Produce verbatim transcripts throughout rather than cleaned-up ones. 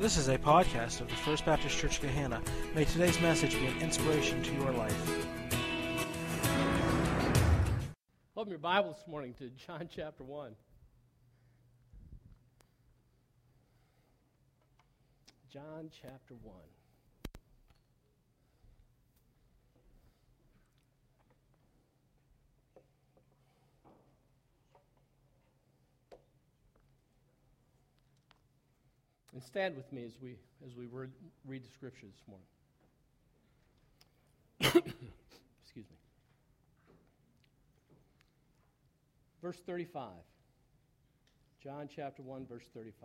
This is a podcast of the First Baptist Church Gahanna. May today's message be an inspiration to your life. Open your Bible this morning to John chapter one. John chapter one. And stand with me as we as we read, read the scripture this morning. Excuse me. Verse thirty-five. John chapter one, verse thirty-five.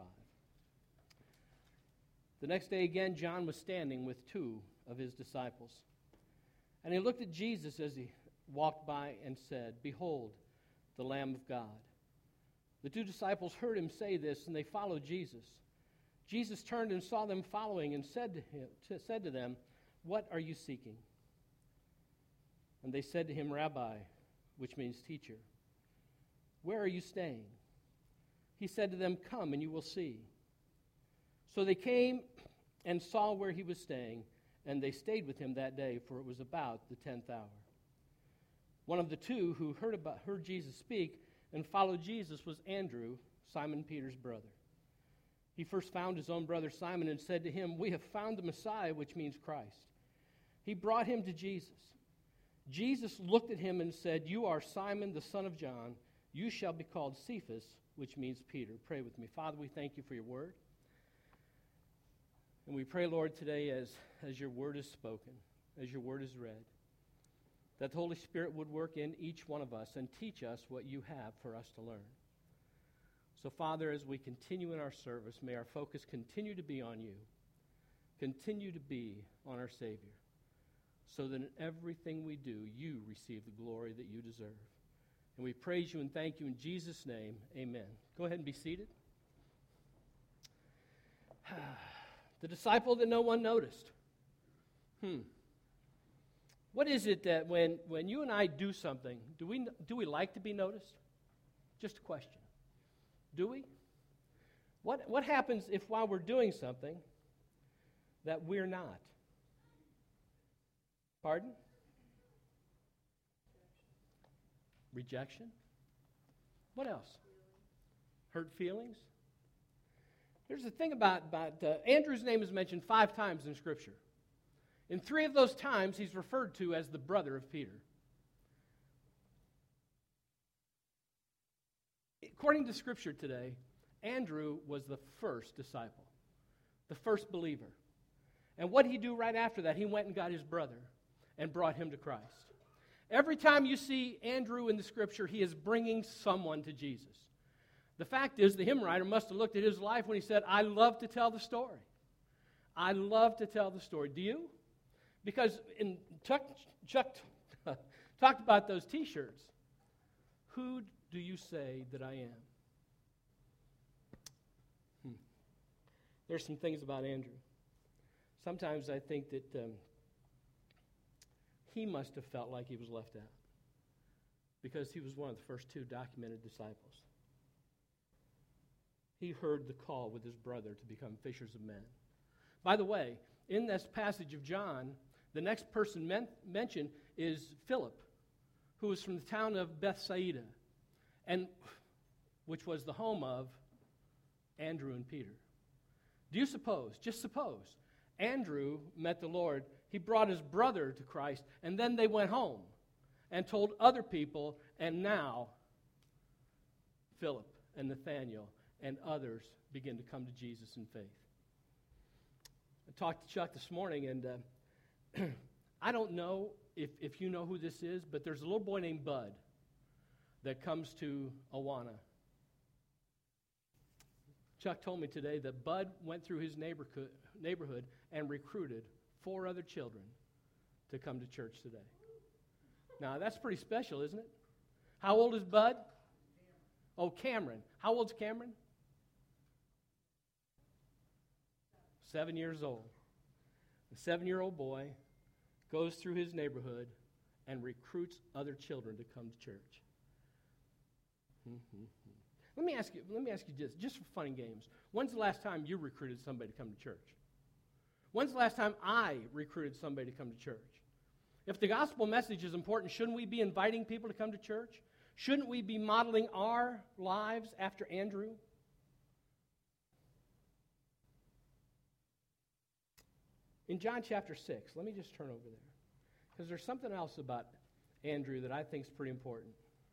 The next day again, John was standing with two of his disciples. And he looked at Jesus as he walked by and said, "Behold, the Lamb of God." The two disciples heard him say this, and they followed Jesus. Jesus turned and saw them following and said to him, to, said to them, "What are you seeking?" And they said to him, "Rabbi," which means teacher, "where are you staying?" He said to them, "Come and you will see." So they came and saw where he was staying, and they stayed with him that day, for it was about the tenth hour. One of the two who heard about heard Jesus speak and followed Jesus was Andrew, Simon Peter's brother. He first found his own brother Simon and said to him, "We have found the Messiah," which means Christ. He brought him to Jesus. Jesus looked at him and said, "You are Simon, the son of John. You shall be called Cephas," which means Peter. Pray with me. Father, we thank you for your word. And we pray, Lord, today as, as your word is spoken, as your word is read, that the Holy Spirit would work in each one of us and teach us what you have for us to learn. So, Father, as we continue in our service, may our focus continue to be on you, continue to be on our Savior, so that in everything we do, you receive the glory that you deserve. And we praise you and thank you in Jesus' name. Amen. Go ahead and be seated. The disciple that no one noticed. Hmm. What is it that when, when you and I do something, do we do we like to be noticed? Just a question. Do we? What what happens if while we're doing something that we're not? Pardon? Rejection? What else? Hurt feelings? There's the thing about, about uh, Andrew's name is mentioned five times in Scripture. In three of those times, he's referred to as the brother of Peter. According to Scripture today, Andrew was the first disciple, the first believer. And what did he do right after that? He went and got his brother and brought him to Christ. Every time you see Andrew in the Scripture, he is bringing someone to Jesus. The fact is, the hymn writer must have looked at his life when he said, "I love to tell the story. I love to tell the story." Do you? Because in Chuck, Chuck talked about those T-shirts. Who do you say that I am? Hmm. There's some things about Andrew. Sometimes I think that um, he must have felt like he was left out because he was one of the first two documented disciples. He heard the call with his brother to become fishers of men. By the way, in this passage of John, the next person men- mentioned is Philip, who was from the town of Bethsaida, and which was the home of Andrew and Peter. Do you suppose, just suppose, Andrew met the Lord, he brought his brother to Christ, and then they went home and told other people, and now Philip and Nathanael and others begin to come to Jesus in faith. I talked to Chuck this morning, and uh, I don't know if, if you know who this is, but there's a little boy named Bud that comes to Awana. Chuck told me today that Bud went through his neighborhood, neighborhood and recruited four other children to come to church today. Now, that's pretty special, isn't it? How old is Bud? Oh, Cameron. How old's Cameron? Seven years old. A seven-year-old boy goes through his neighborhood and recruits other children to come to church. Mm-hmm. Let me ask you, let me ask you this, just for fun and games. When's the last time you recruited somebody to come to church? When's the last time I recruited somebody to come to church? If the gospel message is important, shouldn't we be inviting people to come to church? Shouldn't we be modeling our lives after Andrew? In John chapter six, let me just turn over there, because there's something else about Andrew that I think is pretty important.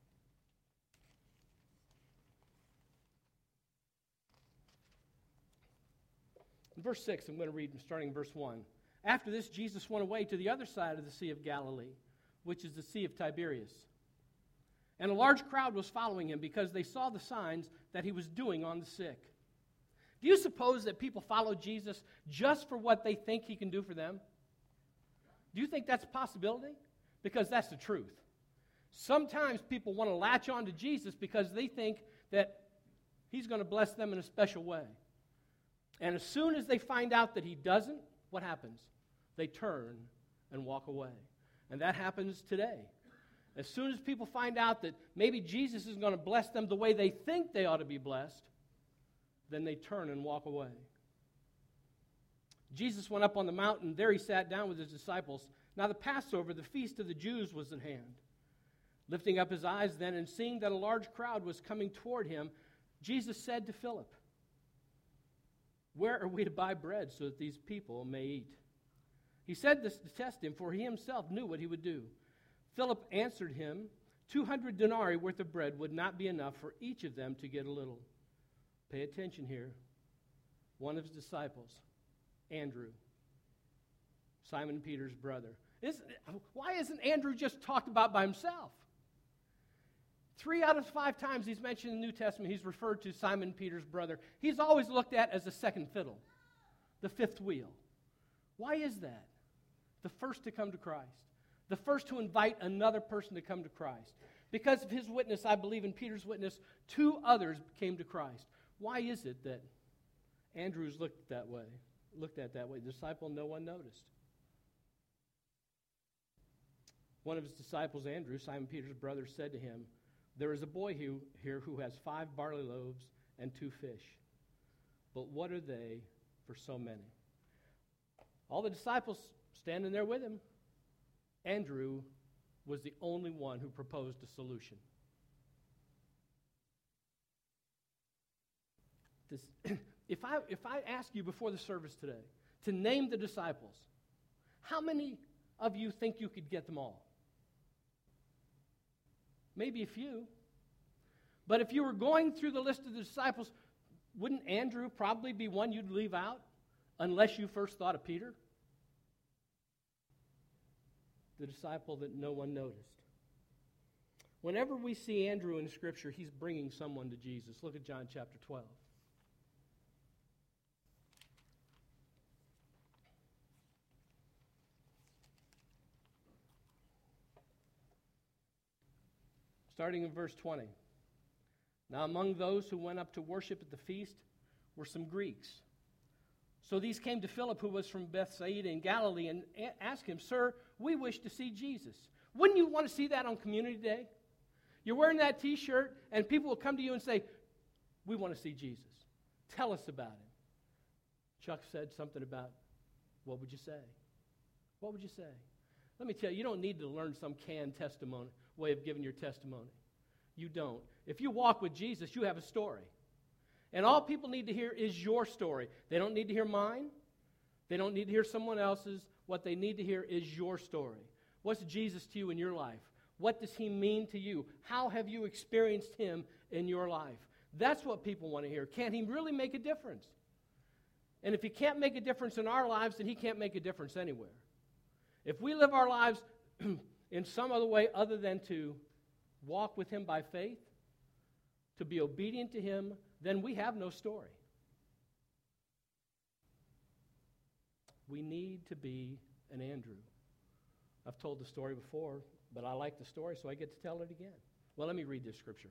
In verse six, I'm going to read starting in verse one. After this, Jesus went away to the other side of the Sea of Galilee, which is the Sea of Tiberias. And a large crowd was following him because they saw the signs that he was doing on the sick. Do you suppose that people follow Jesus just for what they think he can do for them? Do you think that's a possibility? Because that's the truth. Sometimes people want to latch on to Jesus because they think that he's going to bless them in a special way. And as soon as they find out that he doesn't, what happens? They turn and walk away. And that happens today. As soon as people find out that maybe Jesus is going to bless them the way they think they ought to be blessed, then they turn and walk away. Jesus went up on the mountain. There he sat down with his disciples. Now the Passover, the feast of the Jews, was at hand. Lifting up his eyes then and seeing that a large crowd was coming toward him, Jesus said to Philip, "Where are we to buy bread so that these people may eat?" He said this to test him, for he himself knew what he would do. Philip answered him, Two hundred denarii worth of bread would not be enough for each of them to get a little. Pay attention here. One of his disciples, Andrew, Simon Peter's brother. Isn't, why isn't Andrew just talked about by himself? Three out of five times he's mentioned in the New Testament, he's referred to Simon Peter's brother. He's always looked at as the second fiddle, the fifth wheel. Why is that? The first to come to Christ. The first to invite another person to come to Christ. Because of his witness, I believe in Peter's witness, two others came to Christ. Why is it that Andrew's looked that way, looked at that way? The disciple no one noticed. One of his disciples, Andrew, Simon Peter's brother, said to him, "There is a boy who, here who has five barley loaves and two fish. But what are they for so many?" All the disciples standing there with him. Andrew was the only one who proposed a solution. This, if I if I ask you before the service today to name the disciples, how many of you think you could get them all? Maybe a few. But if you were going through the list of the disciples, wouldn't Andrew probably be one you'd leave out unless you first thought of Peter? The disciple that no one noticed. Whenever we see Andrew in Scripture, he's bringing someone to Jesus. Look at John chapter twelve. Starting in verse twenty. Now among those who went up to worship at the feast were some Greeks. So these came to Philip, who was from Bethsaida in Galilee, and asked him, "Sir, we wish to see Jesus." Wouldn't you want to see that on Community Day? You're wearing that T-shirt, and people will come to you and say, "We want to see Jesus. Tell us about him." Chuck said something about, what would you say? What would you say? Let me tell you, you don't need to learn some canned testimony, way of giving your testimony. You don't. If you walk with Jesus, you have a story. And all people need to hear is your story. They don't need to hear mine. They don't need to hear someone else's. What they need to hear is your story. What's Jesus to you in your life? What does he mean to you? How have you experienced him in your life? That's what people want to hear. Can he really make a difference? And if he can't make a difference in our lives, then he can't make a difference anywhere. If we live our lives in some other way other than to walk with him by faith, to be obedient to him, then we have no story. We need to be an Andrew. I've told the story before, but I like the story, so I get to tell it again. Well, let me read this scripture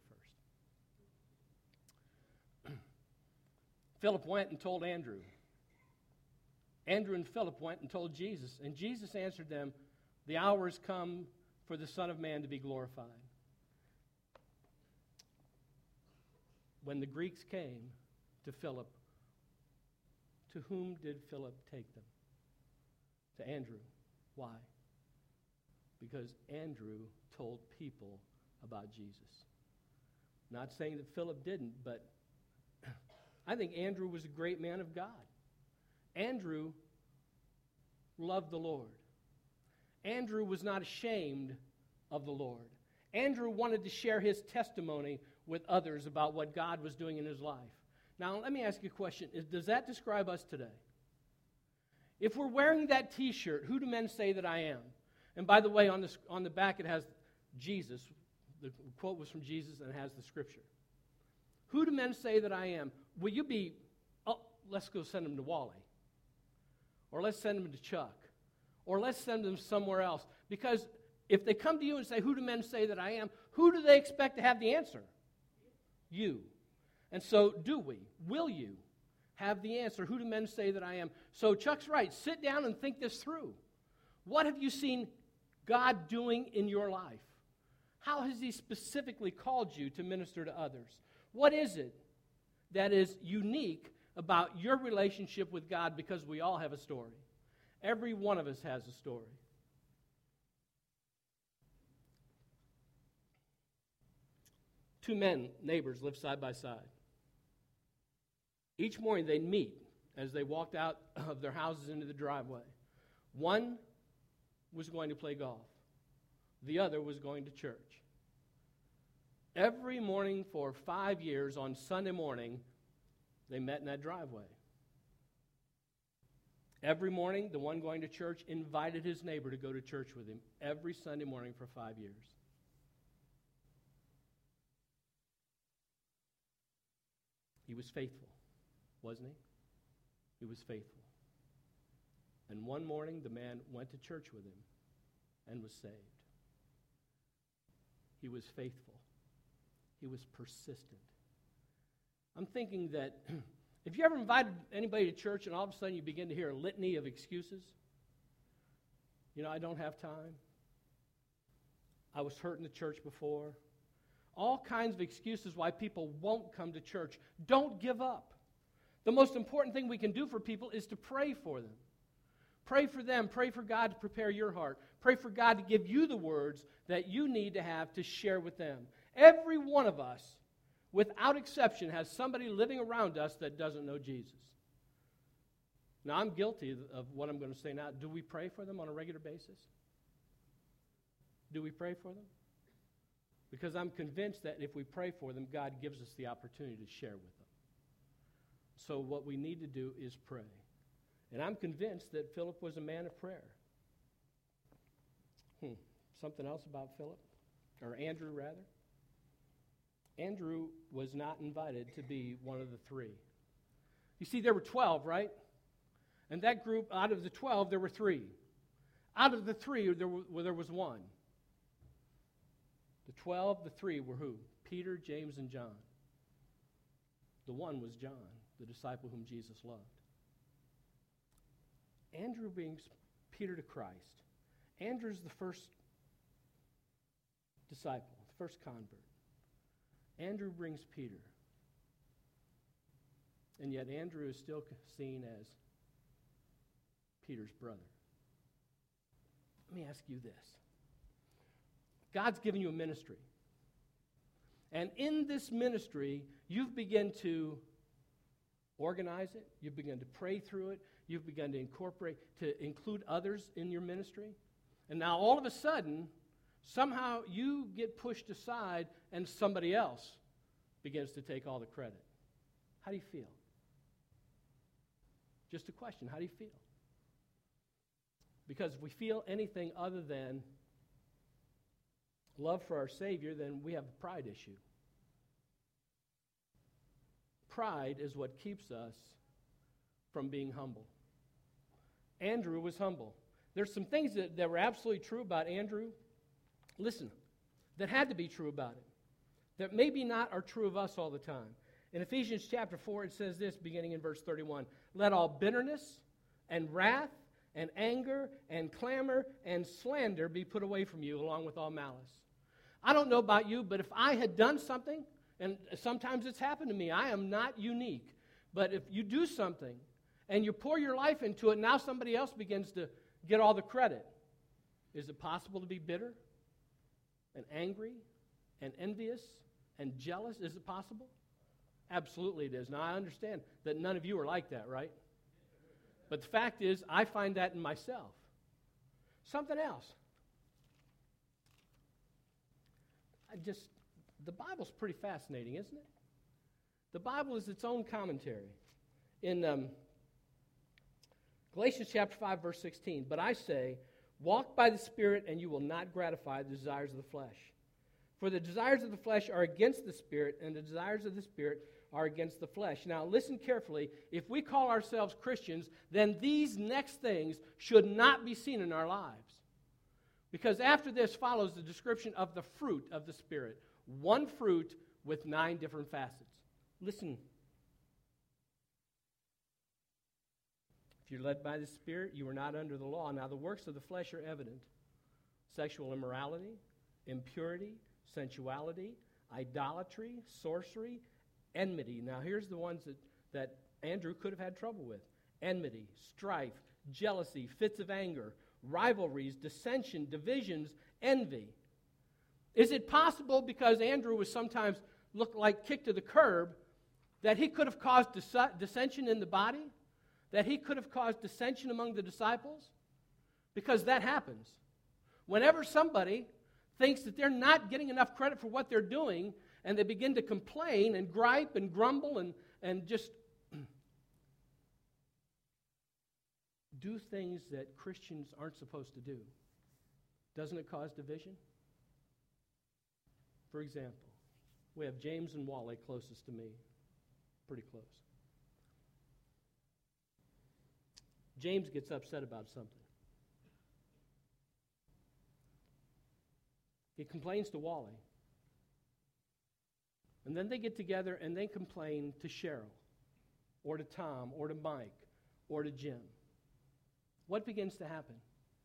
first. Philip went and told Andrew. Andrew and Philip went and told Jesus, and Jesus answered them, "The hour has come for the Son of Man to be glorified." when the Greeks came to Philip, to whom did Philip take them? To Andrew. Why? Because Andrew told people about Jesus. Not saying that Philip didn't, but I think Andrew was a great man of God. Andrew loved the Lord. Andrew was not ashamed of the Lord. Andrew wanted to share his testimony with others about what God was doing in his life. Now, let me ask you a question. Is, does that describe us today? If we're wearing that T-shirt, who do men say that I am? And by the way, on the, on the back it has Jesus. The quote was from Jesus and it has the scripture. Who do men say that I am? Will you be, oh, let's go send them to Wally. Or let's send them to Chuck. Or let's send them somewhere else. Because if they come to you and say, who do men say that I am? Who do they expect to have the answer? You. And so, do we? Will you have the answer? Who do men say that I am? So Chuck's right. Sit down and think this through. What have you seen God doing in your life? How has He specifically called you to minister to others? What is it that is unique about your relationship with God? Because we all have a story. Every one of us has a story. Two men, neighbors, lived side by side. Each morning they'd meet as they walked out of their houses into the driveway. One was going to play golf. The other was going to church. Every morning for five years on Sunday morning, they met in that driveway. Every morning, the one going to church invited his neighbor to go to church with him every Sunday morning for five years. He was faithful, wasn't he? He was faithful. And one morning, the man went to church with him and was saved. He was faithful. He was persistent. I'm thinking that if you ever invited anybody to church and all of a sudden you begin to hear a litany of excuses, you know, I don't have time. I was hurt in the church before. All kinds of excuses why people won't come to church. Don't give up. The most important thing we can do for people is to pray for them. Pray for them. Pray for God to prepare your heart. Pray for God to give you the words that you need to have to share with them. Every one of us, without exception, has somebody living around us that doesn't know Jesus. Now, I'm guilty of what I'm going to say now. Do we pray for them on a regular basis? Do we pray for them? Because I'm convinced that if we pray for them, God gives us the opportunity to share with them. So what we need to do is pray. And I'm convinced that Philip was a man of prayer. Hmm. Something else about Philip? Or Andrew, rather? Andrew was not invited to be one of the three. You see, there were twelve, right? And that group, out of the twelve, there were three. Out of the three, there, were, well, there was one. The twelve, the three were who? Peter, James, and John. The one was John, the disciple whom Jesus loved. Andrew brings Peter to Christ. Andrew's the first disciple, the first convert. Andrew brings Peter. And yet Andrew is still seen as Peter's brother. Let me ask you this. God's given you a ministry. And in this ministry, you've begun to organize it. You've begun to pray through it. You've begun to incorporate, to include others in your ministry. And now all of a sudden, somehow you get pushed aside and somebody else begins to take all the credit. How do you feel? Just a question. How do you feel? Because if we feel anything other than love for our Savior, then we have a pride issue. Pride is what keeps us from being humble. Andrew was humble. There's some things that, that were absolutely true about Andrew. Listen, that had to be true about him. That maybe not are true of us all the time. In Ephesians chapter four, it says this, beginning in verse thirty-one. Let all bitterness and wrath and anger and clamor and slander be put away from you, along with all malice. I don't know about you, but if I had done something, And sometimes it's happened to me. I am not unique. But if you do something and you pour your life into it, now somebody else begins to get all the credit. Is it possible to be bitter and angry and envious and jealous? Is it possible? Absolutely it is. Now, I understand that none of you are like that, right? But the fact is, I find that in myself. Something else. I just, the Bible's pretty fascinating, isn't it? The Bible is its own commentary. In um, Galatians chapter five, verse sixteen, but I say, walk by the Spirit, and you will not gratify the desires of the flesh. For the desires of the flesh are against the Spirit, and the desires of the Spirit are against the flesh. Now, listen carefully. If we call ourselves Christians, then these next things should not be seen in our lives. Because after this follows the description of the fruit of the Spirit. One fruit with nine different facets. Listen. If you're led by the Spirit, you are not under the law. Now, the works of the flesh are evident. Sexual immorality, impurity, sensuality, idolatry, sorcery, enmity. Now, here's the ones that, that Andrew could have had trouble with. Enmity, strife, jealousy, fits of anger, rivalries, dissension, divisions, envy. Is it possible, because Andrew was sometimes looked like kicked to the curb, that he could have caused dis- dissension in the body? That he could have caused dissension among the disciples? Because that happens. Whenever somebody thinks that they're not getting enough credit for what they're doing, and they begin to complain and gripe and grumble and, and just do things that Christians aren't supposed to do, doesn't it cause division? For example, we have James and Wally closest to me, pretty close. James gets upset about something. He complains to Wally. And then they get together and they complain to Cheryl, or to Tom, or to Mike, or to Jim. What begins to happen?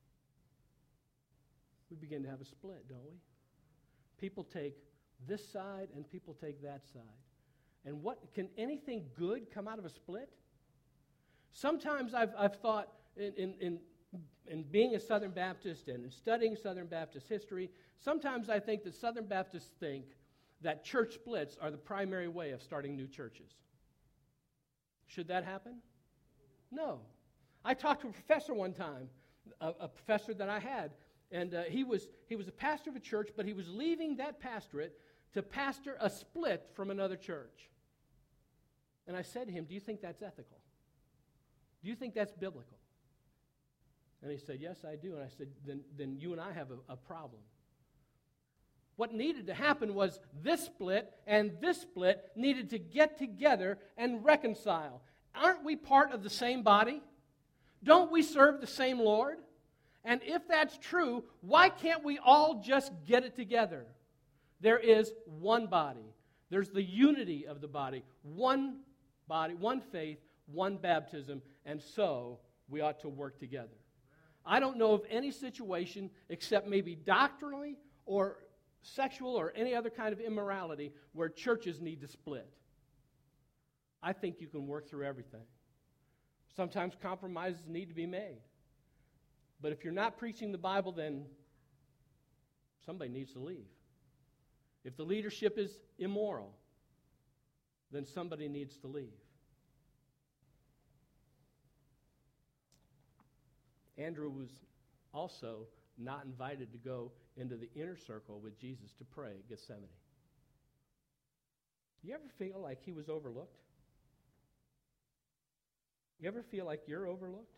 We begin to have a split, don't we? People take this side and people take that side. And what can anything good come out of a split? Sometimes I've, I've thought in, in, in, in being a Southern Baptist and in studying Southern Baptist history, sometimes I think that Southern Baptists think that church splits are the primary way of starting new churches. Should that happen? No. I talked to a professor one time, a, a professor that I had, and uh, he was he was a pastor of a church, but he was leaving that pastorate to pastor a split from another church. And I said to him, do you think that's ethical? Do you think that's biblical? And he said, yes, I do. And I said, then, then you and I have a, a problem. What needed to happen was this split and this split needed to get together and reconcile. Aren't we part of the same body? Don't we serve the same Lord? And if that's true, why can't we all just get it together? There is one body. There's the unity of the body. One body, one faith, one baptism, and so we ought to work together. I don't know of any situation, except maybe doctrinally or sexual or any other kind of immorality, where churches need to split. I think you can work through everything. Sometimes compromises need to be made. But if you're not preaching the Bible, then somebody needs to leave. If the leadership is immoral, then somebody needs to leave. Andrew was also not invited to go into the inner circle with Jesus to pray at Gethsemane. You ever feel like he was overlooked? You ever feel like you're overlooked?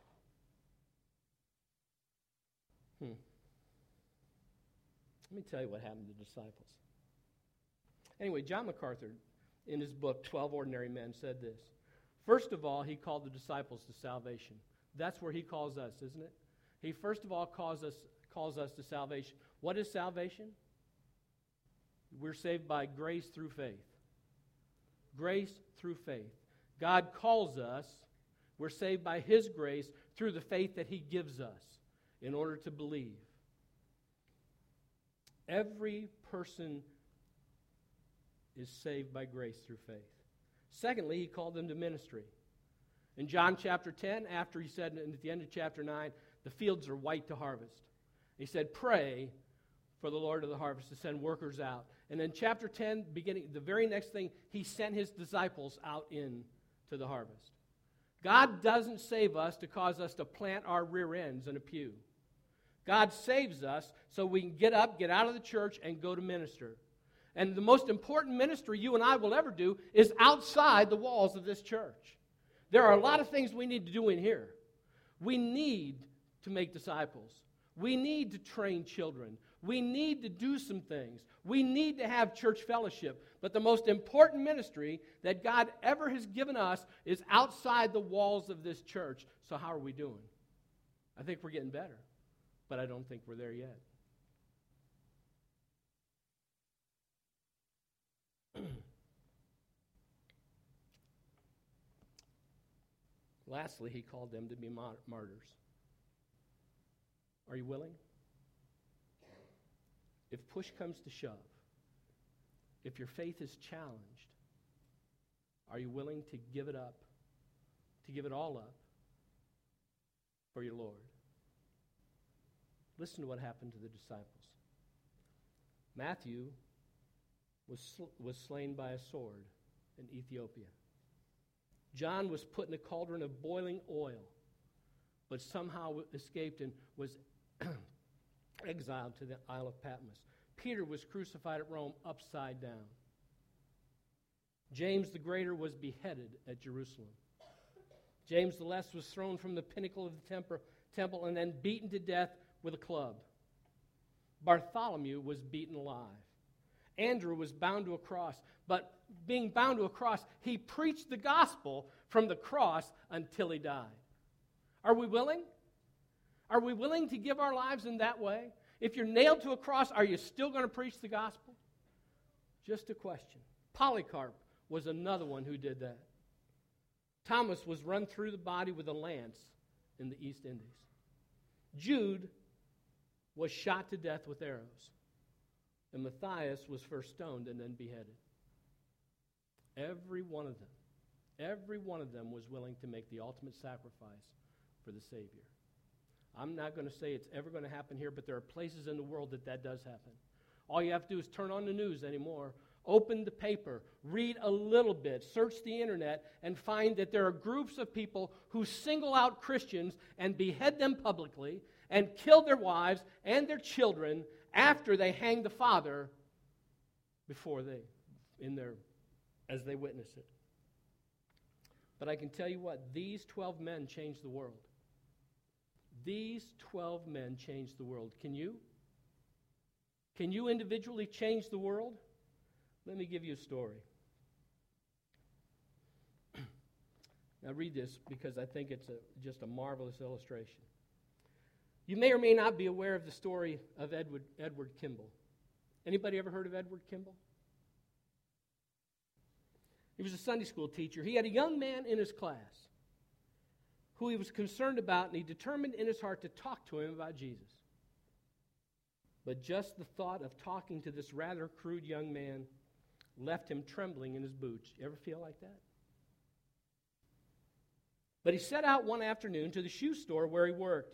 Hmm. Let me tell you what happened to the disciples. Anyway, John MacArthur, in his book, twelve Ordinary Men, said this. First of all, he called the disciples to salvation. That's where he calls us, isn't it? He first of all calls us, calls us to salvation. What is salvation? We're saved by grace through faith. Grace through faith. God calls us. We're saved by His grace through the faith that He gives us in order to believe. Every person is saved by grace through faith. Secondly, he called them to ministry. In John chapter ten, after he said at the end of chapter nine, the fields are white to harvest, he said, pray for the Lord of the harvest to send workers out. And in chapter ten, beginning, the very next thing, he sent his disciples out into the harvest. God doesn't save us to cause us to plant our rear ends in a pew. God saves us so we can get up, get out of the church, and go to minister. And the most important ministry you and I will ever do is outside the walls of this church. There are a lot of things we need to do in here. We need to make disciples. We need to train children. We need to do some things. We need to have church fellowship. But the most important ministry that God ever has given us is outside the walls of this church. So how are we doing? I think we're getting better, but I don't think we're there yet. Lastly, he called them to be martyrs. Are you willing? If push comes to shove, if your faith is challenged, are you willing to give it up, to give it all up for your Lord? Listen to what happened to the disciples. Matthew was, sl- was slain by a sword in Ethiopia. John was put in a cauldron of boiling oil, but somehow escaped and was exiled to the Isle of Patmos. Peter was crucified at Rome upside down. James the Greater was beheaded at Jerusalem. James the Less was thrown from the pinnacle of the temper, temple and then beaten to death with a club. Bartholomew was beaten alive. Andrew was bound to a cross, but being bound to a cross, he preached the gospel from the cross until he died. Are we willing? Are we willing to give our lives in that way? If you're nailed to a cross, are you still going to preach the gospel? Just a question. Polycarp was another one who did that. Thomas was run through the body with a lance in the East Indies. Jude was shot to death with arrows. And Matthias was first stoned and then beheaded. Every one of them, every one of them was willing to make the ultimate sacrifice for the Savior. I'm not going to say it's ever going to happen here, but there are places in the world that that does happen. All you have to do is turn on the news anymore, open the paper, read a little bit, search the internet, and find that there are groups of people who single out Christians and behead them publicly and kill their wives and their children after they hang the father before they, in their, as they witness it. But I can tell you what, these twelve men changed the world. These twelve men changed the world. Can you? Can you individually change the world? Let me give you a story. Now read this because I think it's a, just a marvelous illustration. You may or may not be aware of the story of Edward, Edward Kimball. Anybody ever heard of Edward Kimball? He was a Sunday school teacher. He had a young man in his class who he was concerned about, and he determined in his heart to talk to him about Jesus. But just the thought of talking to this rather crude young man left him trembling in his boots. You ever feel like that? But he set out one afternoon to the shoe store where he worked.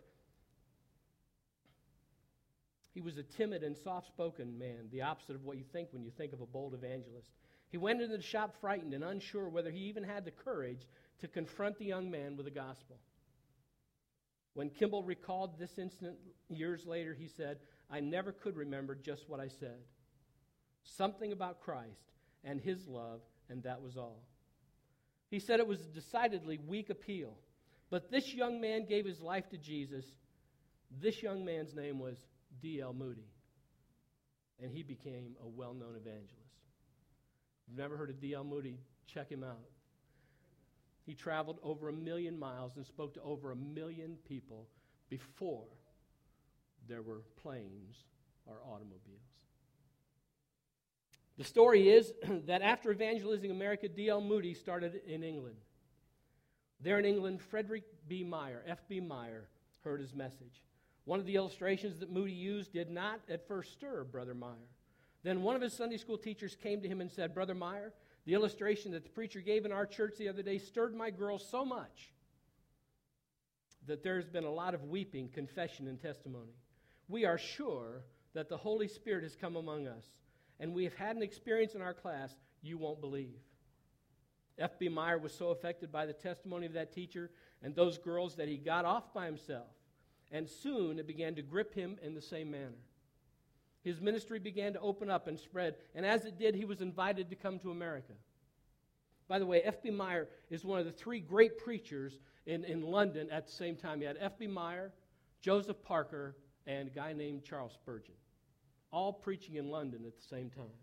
He was a timid and soft-spoken man, the opposite of what you think when you think of a bold evangelist. He went into the shop frightened and unsure whether he even had the courage to confront the young man with the gospel. When Kimball recalled this incident years later, he said, "I never could remember just what I said. Something about Christ and his love, and that was all." He said it was a decidedly weak appeal, but this young man gave his life to Jesus. This young man's name was D L Moody, and he became a well-known evangelist. If you've never heard of D L Moody, check him out. He traveled over a million miles and spoke to over a million people before there were planes or automobiles. The story is that after evangelizing America, D L Moody started in England. There in England, Frederick B. Meyer, F B. Meyer, heard his message. One of the illustrations that Moody used did not at first stir Brother Meyer. Then one of his Sunday school teachers came to him and said, Brother Meyer, the illustration that the preacher gave in our church the other day stirred my girls so much that there's been a lot of weeping, confession, and testimony. We are sure that the Holy Spirit has come among us, and we have had an experience in our class you won't believe. F B Meyer was so affected by the testimony of that teacher and those girls that he got off by himself, and soon it began to grip him in the same manner. His ministry began to open up and spread, and as it did, he was invited to come to America. By the way, F B Meyer is one of the three great preachers in, in London at the same time. You had F B Meyer, Joseph Parker, and a guy named Charles Spurgeon, all preaching in London at the same time.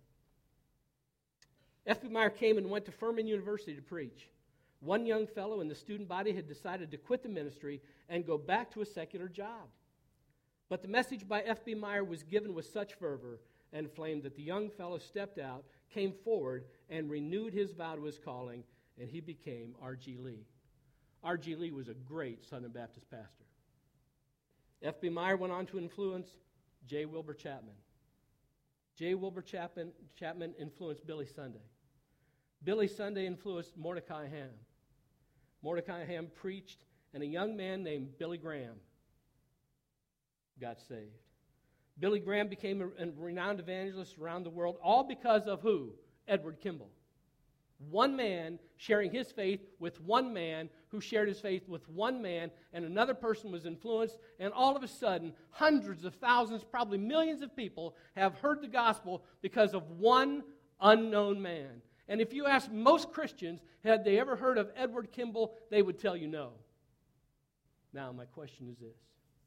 F B Meyer came and went to Furman University to preach. One young fellow in the student body had decided to quit the ministry and go back to a secular job. But the message by F B Meyer was given with such fervor and flame that the young fellow stepped out, came forward, and renewed his vow to his calling, and he became R G Lee. R G Lee was a great Southern Baptist pastor. F B Meyer went on to influence J. Wilbur Chapman. J. Wilbur Chapman, Chapman influenced Billy Sunday. Billy Sunday influenced Mordecai Ham. Mordecai Ham preached, and a young man named Billy Graham got saved. Billy Graham became a, a renowned evangelist around the world, all because of who? Edward Kimball. One man sharing his faith with one man who shared his faith with one man, and another person was influenced, and all of a sudden, hundreds of thousands, probably millions of people have heard the gospel because of one unknown man. And if you ask most Christians, had they ever heard of Edward Kimball, they would tell you no. Now, my question is this.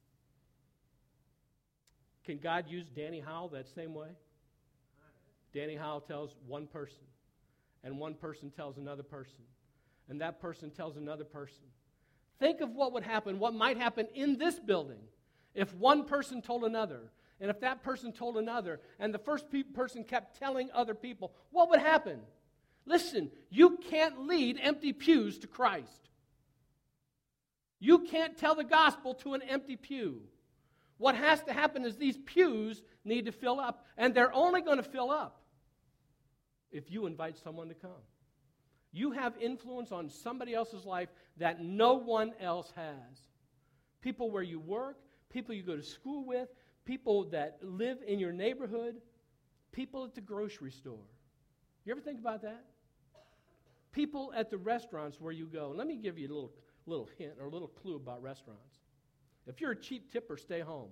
Can God use Danny Howell that same way? Danny Howell tells one person, and one person tells another person, and that person tells another person. Think of what would happen, what might happen in this building if one person told another, and if that person told another, and the first pe- person kept telling other people. What would happen? Listen, you can't lead empty pews to Christ. You can't tell the gospel to an empty pew. What has to happen is these pews need to fill up, and they're only going to fill up if you invite someone to come. You have influence on somebody else's life that no one else has. People where you work, people you go to school with, people that live in your neighborhood, people at the grocery store. You ever think about that? People at the restaurants where you go. Let me give you a little, little hint or a little clue about restaurants. If you're a cheap tipper, stay home.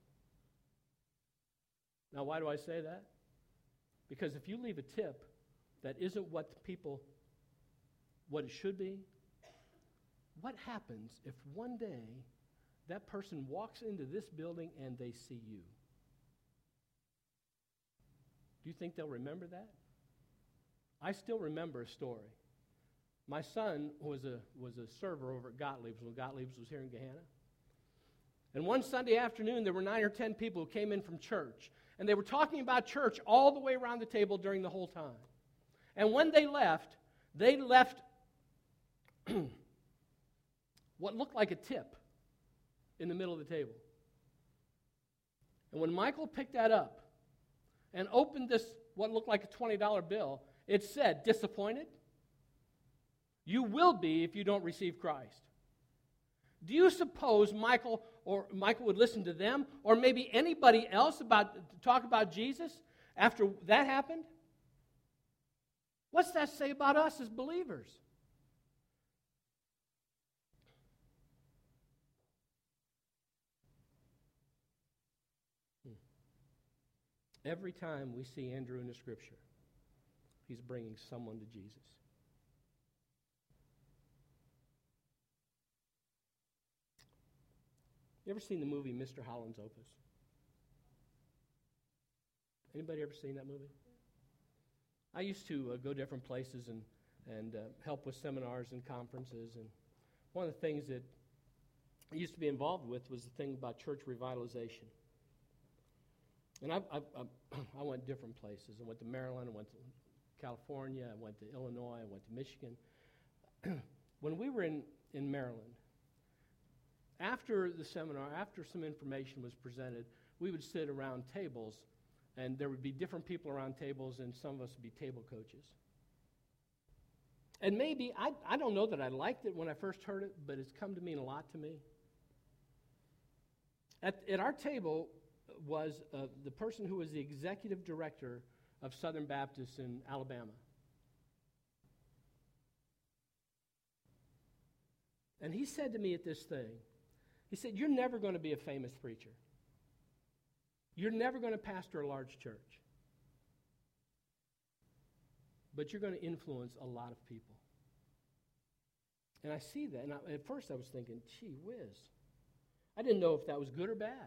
Now, why do I say that? Because if you leave a tip that isn't what the people, what it should be, what happens if one day that person walks into this building and they see you? Do you think they'll remember that? I still remember a story. My son was a was a server over at Gottlieb's when Gottlieb's was here in Gahanna. And one Sunday afternoon, there were nine or ten people who came in from church. And they were talking about church all the way around the table during the whole time. And when they left, they left what looked like a tip in the middle of the table. And when Michael picked that up and opened this, what looked like a twenty dollar bill, it said, "Disappointed? You will be if you don't receive Christ." Do you suppose Michael or Michael would listen to them or maybe anybody else about to talk about Jesus after that happened? What's that say about us as believers? Hmm. Every time we see Andrew in the Scripture, he's bringing someone to Jesus. You ever seen the movie Mister Holland's Opus? Anybody ever seen that movie? I used to uh, go to different places and, and uh, help with seminars and conferences. And one of the things that I used to be involved with was the thing about church revitalization. And I, I, I, I went different places. I went to Maryland, I went to California, I went to Illinois, I went to Michigan. When we were in, in Maryland, after the seminar, after some information was presented, we would sit around tables And there would be different people around tables, and some of us would be table coaches. And maybe, I, I don't know that I liked it when I first heard it, but it's come to mean a lot to me. At, at our table was uh, the person who was the executive director of Southern Baptist in Alabama. And he said to me at this thing, he said, "You're never going to be a famous preacher. You're never going to pastor a large church. But you're going to influence a lot of people." And I see that. And I, at first I was thinking, gee whiz. I didn't know if that was good or bad.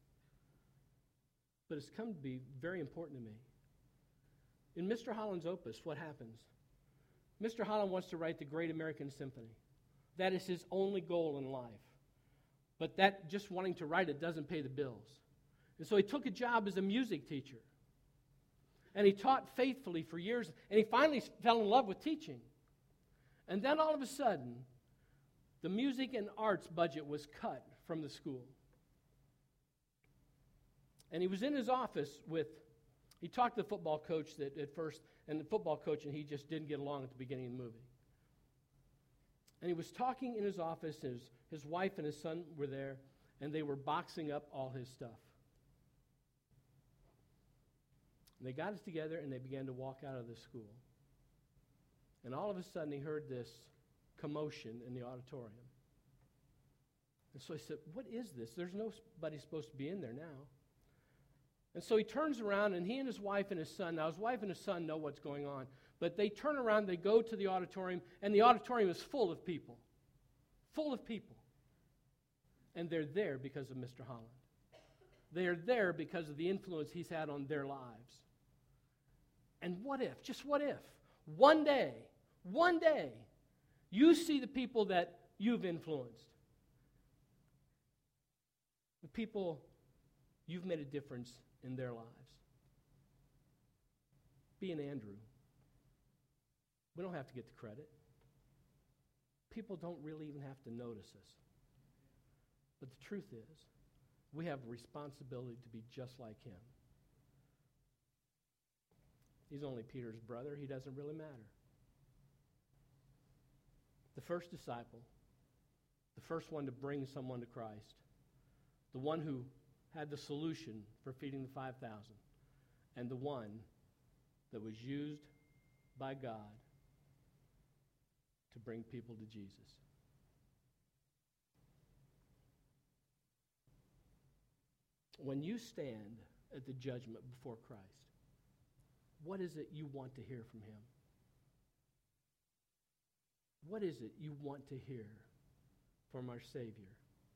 But it's come to be very important to me. In Mister Holland's opus, what happens? Mister Holland wants to write the Great American Symphony. That is his only goal in life. But that just wanting to write it doesn't pay the bills. And so he took a job as a music teacher. And he taught faithfully for years. And he finally fell in love with teaching. And then all of a sudden, the music and arts budget was cut from the school. And he was in his office with, he talked to the football coach that at first, and the football coach and he just didn't get along at the beginning of the movie. And he was talking in his office, his, his wife and his son were there, and they were boxing up all his stuff. And they got it together and they began to walk out of the school. And all of a sudden he heard this commotion in the auditorium. And so he said, "What is this? There's nobody supposed to be in there now." And so he turns around, and he and his wife and his son, now his wife and his son know what's going on, but they turn around, they go to the auditorium, and the auditorium is full of people. Full of people. And they're there because of Mister Holland. They are there because of the influence he's had on their lives. And what if, just what if, one day, one day, you see the people that you've influenced, the people you've made a difference in their lives. Be an Andrew. We don't have to get the credit. People don't really even have to notice us. But the truth is, we have a responsibility to be just like him. He's only Peter's brother. He doesn't really matter. The first disciple, the first one to bring someone to Christ, the one who had the solution for feeding the five thousand, and the one that was used by God to bring people to Jesus. When you stand at the judgment before Christ, what is it you want to hear from him? What is it you want to hear from our Savior?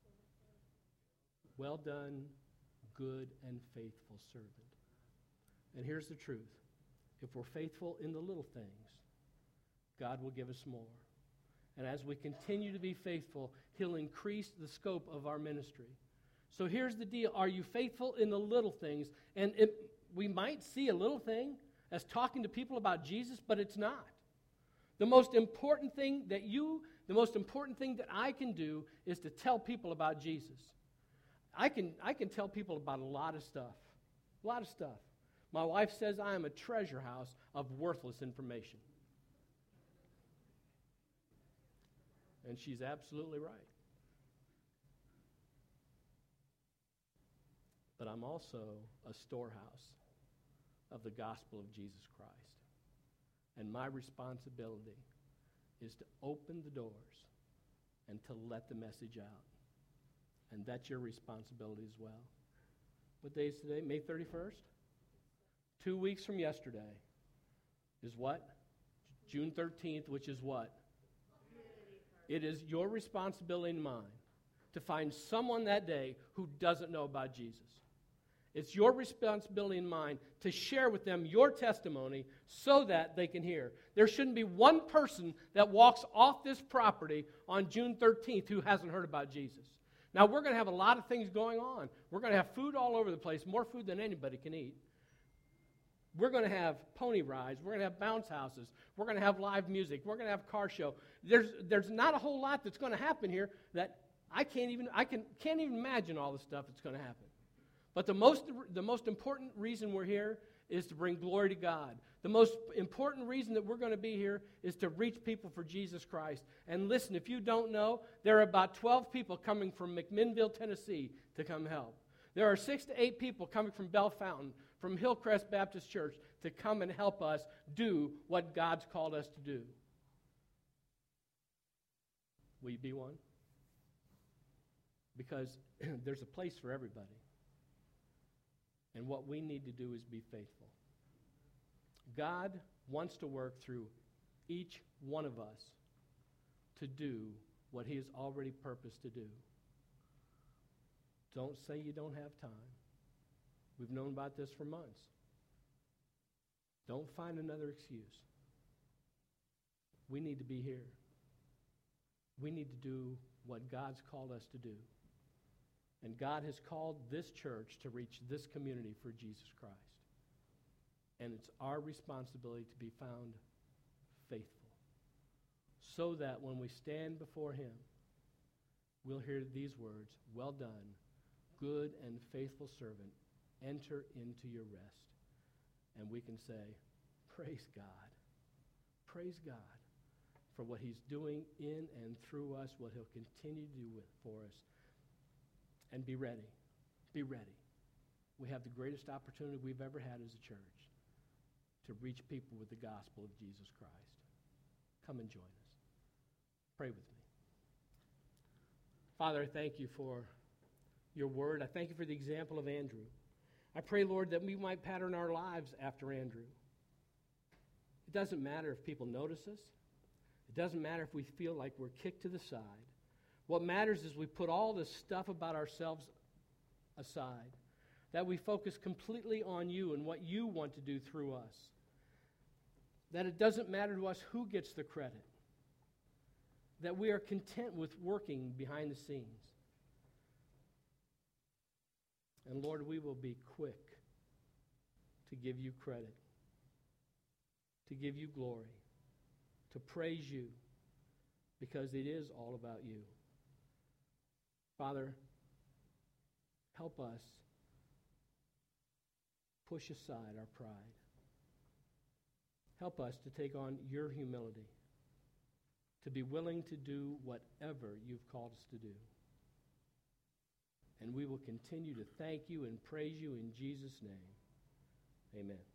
Well done, good and faithful servant. And here's the truth. If we're faithful in the little things, God will give us more. And as we continue to be faithful, he'll increase the scope of our ministry. So here's the deal. Are you faithful in the little things? And it, we might see a little thing as talking to people about Jesus, but it's not. The most important thing that you, the most important thing that I can do is to tell people about Jesus. I can, I can tell people about a lot of stuff. A lot of stuff. My wife says I am a treasure house of worthless information. And she's absolutely right. But I'm also a storehouse of the gospel of Jesus Christ. And my responsibility is to open the doors and to let the message out. And that's your responsibility as well. What day is today? May thirty-first? Two weeks from yesterday is what? June thirteenth, which is what? It is your responsibility and mine to find someone that day who doesn't know about Jesus. It's your responsibility and mine to share with them your testimony so that they can hear. There shouldn't be one person that walks off this property on June thirteenth who hasn't heard about Jesus. Now, we're going to have a lot of things going on. We're going to have food all over the place, more food than anybody can eat. We're going to have pony rides. We're going to have bounce houses. We're going to have live music. We're going to have a car show. There's, there's not a whole lot that's going to happen here that I can't even I can can't even imagine all the stuff that's going to happen. But the most, the most important reason we're here is to bring glory to God. The most important reason that we're going to be here is to reach people for Jesus Christ. And listen, if you don't know, there are about twelve people coming from McMinnville, Tennessee to come help. There are six to eight people coming from Bell Fountain, from Hillcrest Baptist Church, to come and help us do what God's called us to do. Will you be one? Because there's a place for everybody. And what we need to do is be faithful. God wants to work through each one of us to do what He has already purposed to do. Don't say you don't have time. We've known about this for months. Don't find another excuse. We need to be here. We need to do what God's called us to do. And God has called this church to reach this community for Jesus Christ. And it's our responsibility to be found faithful, so that when we stand before Him, we'll hear these words, "Well done, good and faithful servant, enter into your rest." And we can say, praise God. Praise God for what He's doing in and through us, what He'll continue to do with, for us. And be ready. Be ready. We have the greatest opportunity we've ever had as a church to reach people with the gospel of Jesus Christ. Come and join us. Pray with me. Father, I thank You for Your word. I thank You for the example of Andrew. I pray, Lord, that we might pattern our lives after Andrew. It doesn't matter if people notice us. It doesn't matter if we feel like we're kicked to the side. What matters is we put all this stuff about ourselves aside, that we focus completely on You and what You want to do through us, that it doesn't matter to us who gets the credit, that we are content with working behind the scenes. And Lord, we will be quick to give You credit, to give You glory, to praise You, because it is all about You. Father, help us push aside our pride. Help us to take on Your humility, to be willing to do whatever You've called us to do. And we will continue to thank You and praise You in Jesus' name. Amen.